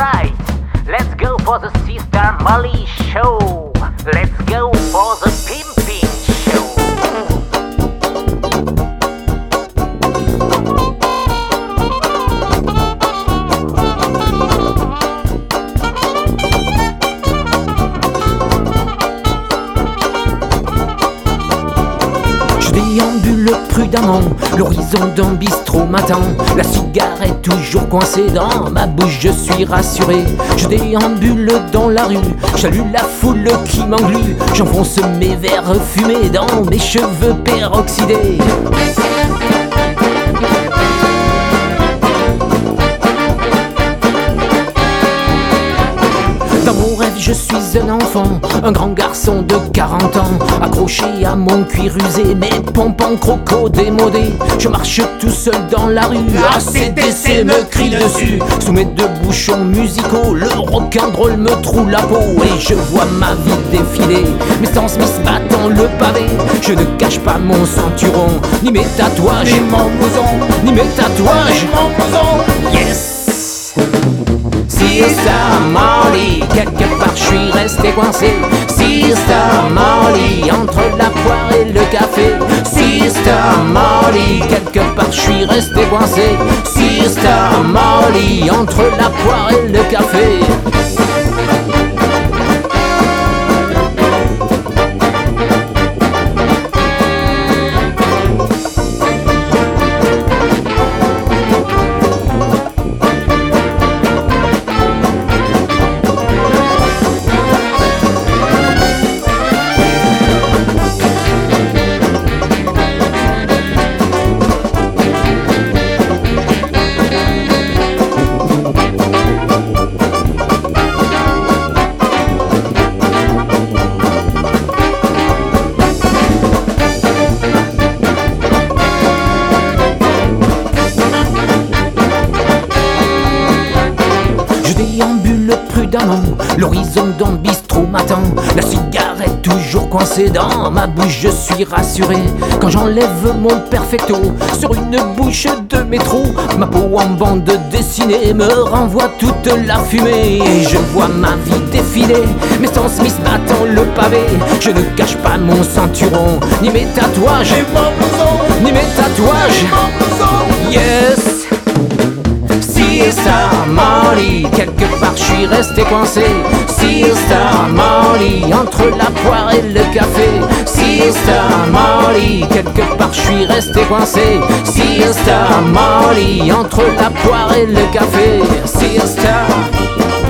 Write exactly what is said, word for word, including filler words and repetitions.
Alright, let's go for the Sister Molly show. Let's go for the pimping show. Je déambule prudemment, l'horizon d'un bistrot m'attend. La cigarette toujours coincée dans ma bouche, je suis rassuré. Je déambule dans la rue, j'allume la foule qui m'englue. J'enfonce mes verres fumés dans mes cheveux peroxydés. Dans mon rêve je suis un enfant, un grand garçon de quarante ans, accroché à mon cuir usé, mes pompes en croco démodés. Je marche tout seul dans la rue, A C D C me crie dessus. Sous mes deux bouchons musicaux, le rock'n'roll me troue la peau. Et je vois ma vie défiler, mes Stan Smith battant le pavé. Je ne cache pas mon ceinturon, ni mes tatouages, ni mon blouson, ni mes tatouages, ni mon blouson. Yes! Sister Molly, quelque part je suis resté coincé. Sister Molly, entre la poire et le café. Sister Molly, quelque part je suis resté coincé. Sister Molly, entre la poire et le café. L'horizon d'un bistrot m'attend, la cigarette toujours coincée dans ma bouche, je suis rassuré. Quand j'enlève mon perfecto sur une bouche de métro, ma peau en bande dessinée me renvoie toute la fumée. Et je vois ma vie défiler, mes Stan Smith battant le pavé. Je ne cache pas mon ceinturon, ni mes tatouages, ni mon blouson, ni mes tatouages, ni mon blouson. Yes! Sister Molly, quelque part je suis resté coincé. Sister Molly, entre la poire et le café. Sister Molly, quelque part je suis resté coincé. Sister Molly, entre la poire et le café. Sister